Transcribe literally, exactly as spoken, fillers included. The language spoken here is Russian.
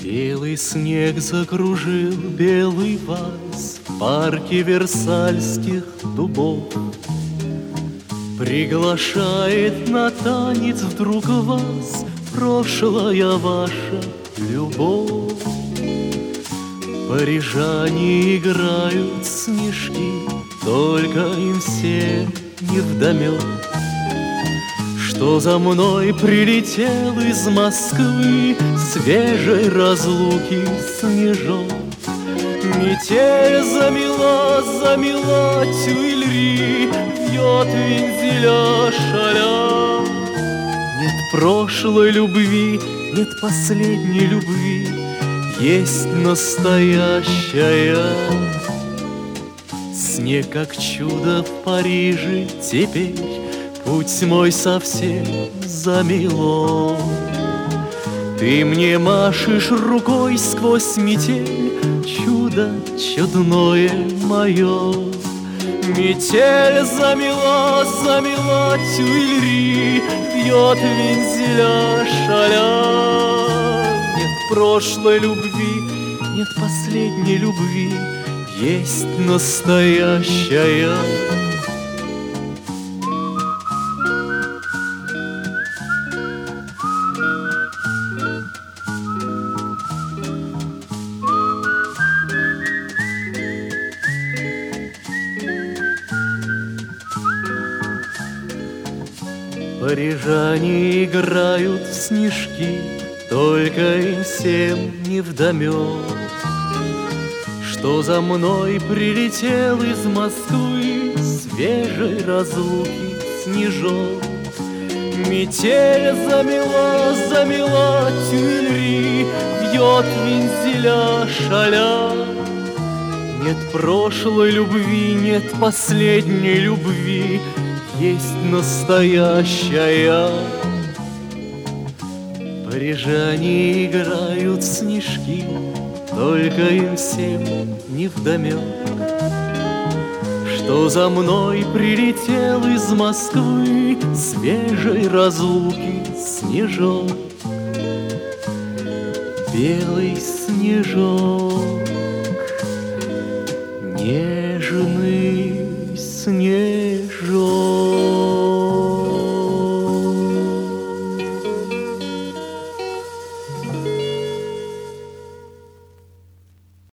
Белый снег закружил белый вальс в парке Версальских дубов. Приглашает на танец вдруг вас прошлая ваша любовь. Парижане играют снежки, только им всем невдомек, что за мной прилетел из Москвы свежей разлуки снежок. Метель замела, замела Тюильри, вьет вензеля шаля. Нет прошлой любви, нет последней любви, есть настоящая. Снег как чудо в Париже теперь путь мой совсем замело. Ты мне машешь рукой сквозь метель, чудо чудное мое. Метель замела, замела Тюильри, бьет вензеля шаля. Нет прошлой любви, нет последней любви, есть настоящая. Парижане играют в снежки, только им всем невдомек, что за мной прилетел из Москвы свежей разлуки снежок. Метель замела, замела Тюильри, бьет вензеля шаля. Нет прошлой любви, нет последней любви, есть настоящая. Парижане играют в снежки, только им всем невдомек, что за мной прилетел из Москвы свежей разлуки снежок. Белый снежок, не